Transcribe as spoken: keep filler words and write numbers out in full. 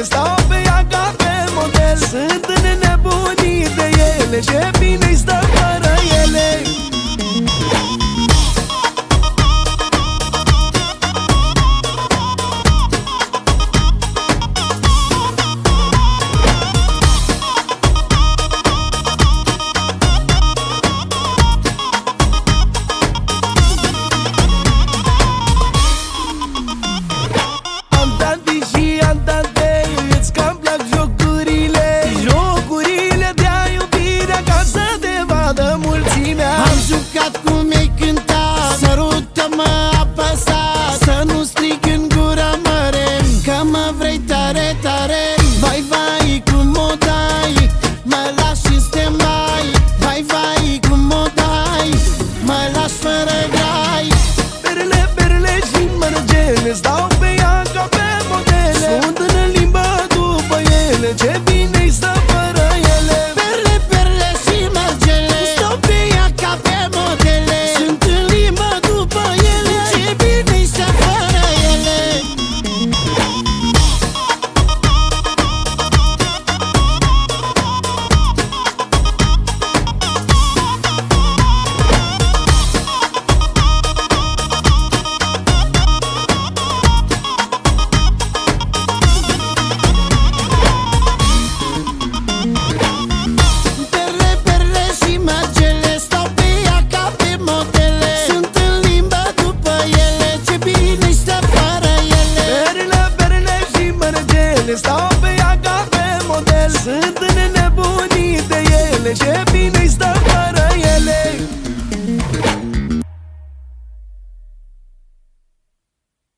stau pe ea ca pe model. Sunt nebunii de ele, ce bine-i stă fără ele. Am jucat cum ei cânta, sărută-mă apăsat, să nu strig în gură măre, că mă vrei tare, tare. Vai, vai, cum o dai, mă lași în stand-by. Vai, vai, cum o dai, mă lași fără grai. Perele, perele și mărgele, stau pe ea ca pe modele. Sunt în limbă după ele, ce bine-i stă fără ele. Perle, perle și mărgele, stau pe ea ca pe modele. Sunt în limbă după ele, ce bine-i stă fără ele. Stau pe ea ca pe model. Sunt nebunii de ele, ce bine-i stă